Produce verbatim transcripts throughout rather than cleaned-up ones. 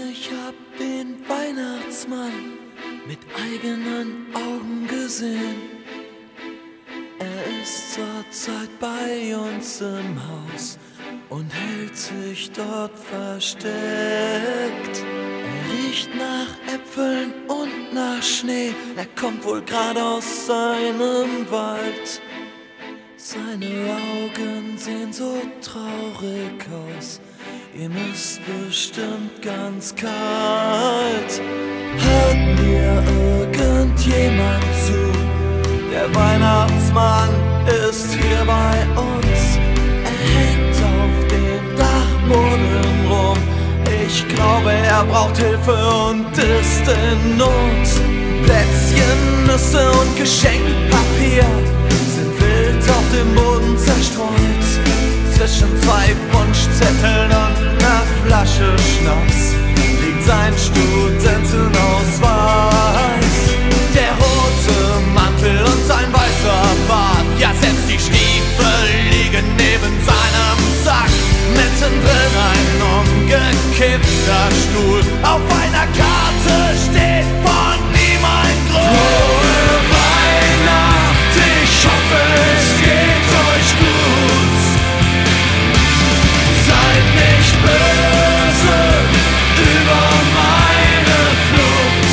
ich hab den Weihnachtsmann mit eigenen Augen gesehen. Er ist zurzeit bei uns im Haus und hält sich dort versteckt. Er riecht nach Äpfeln und nach Schnee, er kommt wohl gerade aus seinem Wald. Seine Augen sehen so traurig aus, ihm ist bestimmt ganz kalt. Hört mir irgendjemand zu? Der Weihnachtsmann ist hier bei uns. Er hängt auf dem Dachboden rum. Ich glaube, er braucht Hilfe und ist in Not. Plätzchen, Nüsse und Geschenkpapier sind wild auf dem Boden zerstreut. Zwischen zwei Wunschzetteln und einer Flasche Schnaps liegt sein Studentenausweis. Der rote Mantel und sein weißer Bart, ja selbst die Stiefel liegen neben seinem Sack. Mittendrin ein umgekippter Stuhl, auf einer Karte steht von ihm ein Gruß. Frohe Weihnacht, ich hoffe es geht euch gut. Seid nicht böse über meine Flucht.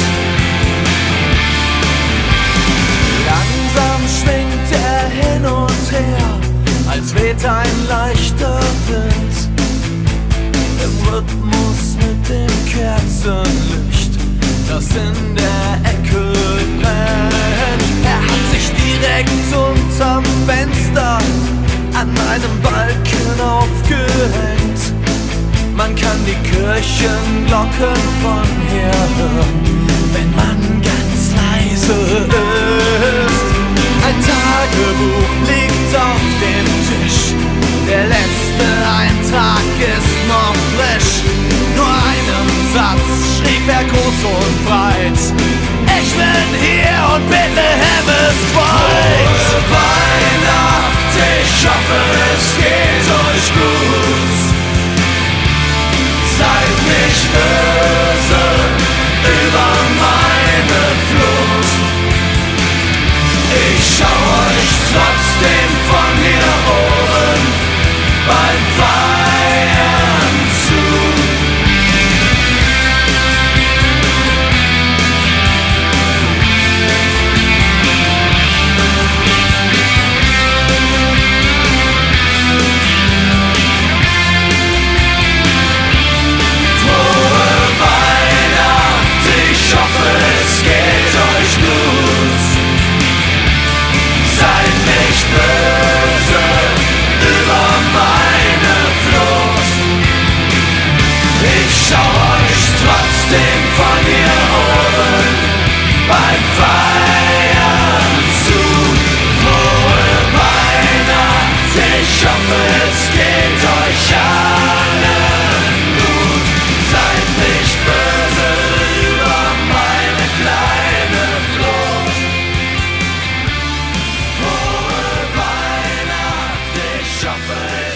Langsam schwingt er hin und her, als weht ein leichter Wind. Im Rhythmus mit dem Kerzenlicht, das in der Ecke brennt. Er hat sich direkt unterm Fenster an einem Balken aufgehängt. Man kann die Kirchenglocken von hier hören, wenn man ganz leise ist. Ein Tagebuch liegt auf dem Tisch, der letzte Eintrag ist noch frisch. Nur einen Satz schrieb er groß und breit: Ich bin hier und Bethlehem ist weit. Frohe Weihnacht, ich hoffe es geht euch gut. Seid nicht böse über meine Flucht. Ich schau euch trotzdem von hier oben beim Feiern zu. Shuffle.